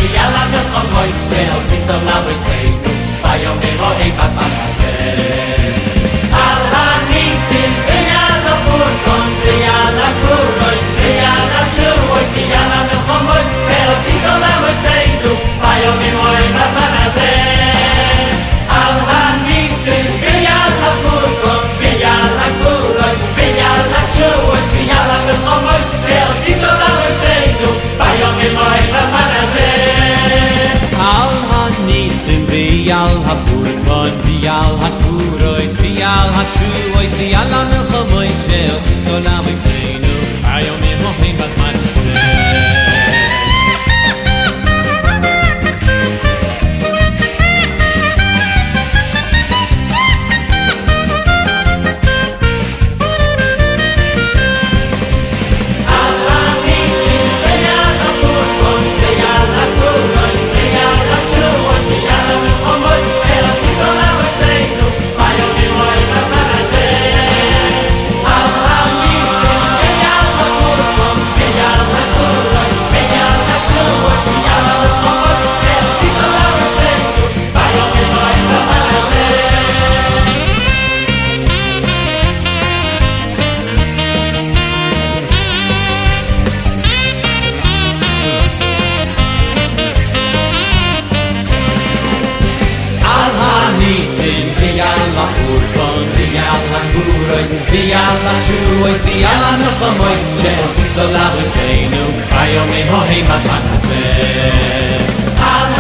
ויאללה מלחמות שעושי סולה וסיינו ביומים אוהי בתמנזה על הניסים ויאללה פורקון ויאללה קורויס ויאללה שורויס ויאללה מלחמות שעושי סולה וסיינו ביומים אוהי בתמנזה על הניסים ויאללה פורקון ויאללה קורויס ויאללה שורויס ויאללה מלחמות שעושי סולה וסיינו ביומים אוהי בתמנזה al hanisim vial hapurkon vial hakurois vial hachuois vial melchamois shel sisolam iseinu ayom yemohim bazman ויאללה שויס ויאללה מלחמות שעושי סולה וסיינו ביומים הוהים בתמנזה